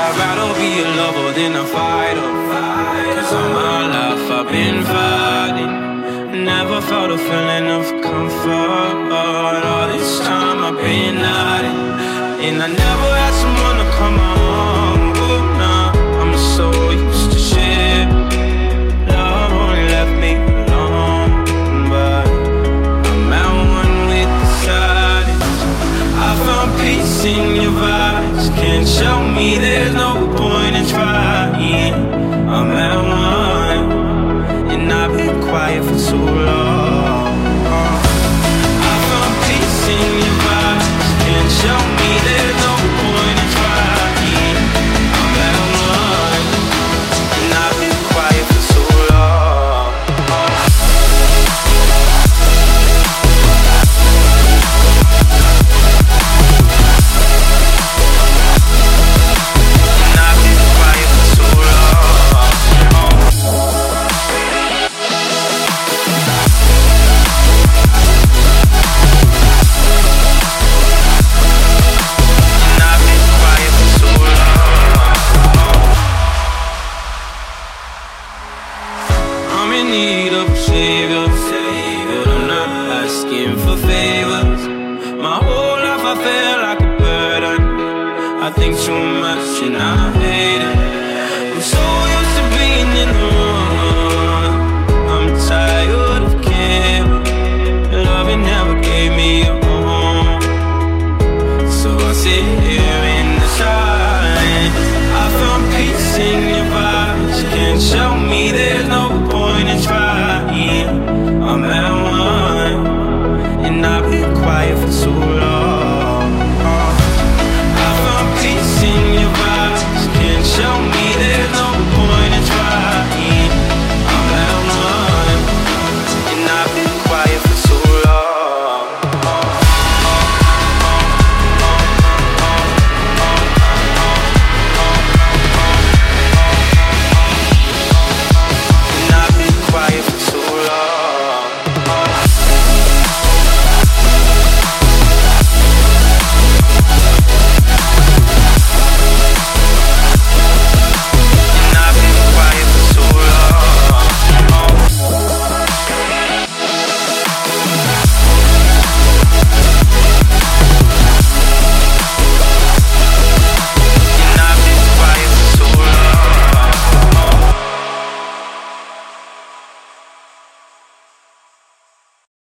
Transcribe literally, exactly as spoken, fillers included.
I'd rather be a lover than a fighter. Cause all my life I've been fighting. Never felt a feeling of comfort. All this time I've been hiding. And I never had someone to come home. Oh, nah, I'm so used to shit. Love only left me alone. But I'm at one with the silence. I found peace in your vibes. Can't show me there's no point in trying. I'm at one, and I've been quiet for too long. I found peace in your vibes. Can't show me there's no point in trying. I'm at one, and I've been quiet for too long. And I've been quiet for too long. And I've been quiet for too long. I'm in need of a savior, but I'm not asking for favors. My whole life I feel like a burden. I think too much and I